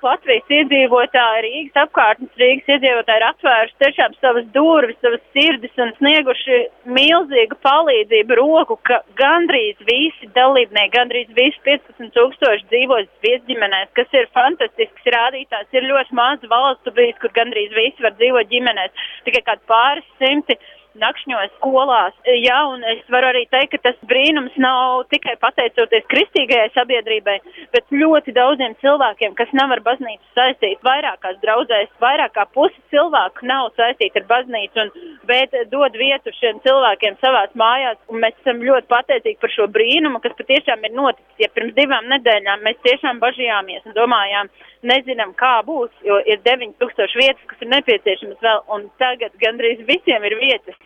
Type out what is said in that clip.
Latvijas iedzīvotāji, Rīgas apkārtnes Rīgas iedzīvotāji ir atvēruši tiešām savas durvis, savas sirdis un snieguši milzīgu palīdzību roku, ka gandrīz visi dalībnieki, gandrīz visi 15,000 dzīvos viesģimenēs, kas ir fantastisks rādītājs. Ir ļoti maz valstu bijis, kur gandrīz visi var dzīvot ģimenēs, tikai kādi pāris simti nakšņos skolās. Jā, un es varu arī teikt, ka tas brīnums nav tikai pateicoties kristīgajai sabiedrībai, bet ļoti daudziem cilvēkiem, kas nav ar baznīcu saistīti. Vairākās draudzēs, vairāk kā pusi cilvēku nav saistīti ar baznīcu, bet dod vietu šiem cilvēkiem savās mājās, un mēs esam ļoti pateicīgi par šo brīnumu, kas patiešām ir noticis. Ja pirms 2 nedēļām mēs tiešām bažījāmies un domājām, nezinām, kā būs, jo ir 9,000 vietas, kas ir nepieciešamas vēl, un tagad gandrīz visiem ir vietas.